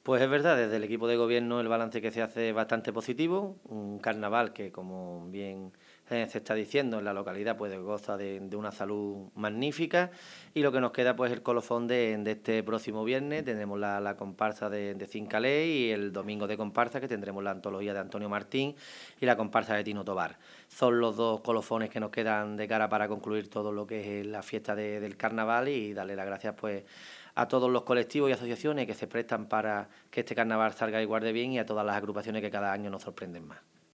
Pues es verdad, desde el equipo de gobierno el balance que se hace es bastante positivo, un carnaval que, como bien se está diciendo, en la localidad pues goza de una salud magnífica, y lo que nos queda pues el colofón de este próximo viernes. Tendremos la comparsa de Cincalé, y el domingo de comparsa que tendremos la antología de Antonio Martín y la comparsa de Tino Tobar. Son los dos colofones que nos quedan de cara para concluir todo lo que es la fiesta del carnaval, y darle las gracias pues a todos los colectivos y asociaciones que se prestan para que este carnaval salga igual de bien, y a todas las agrupaciones que cada año nos sorprenden más.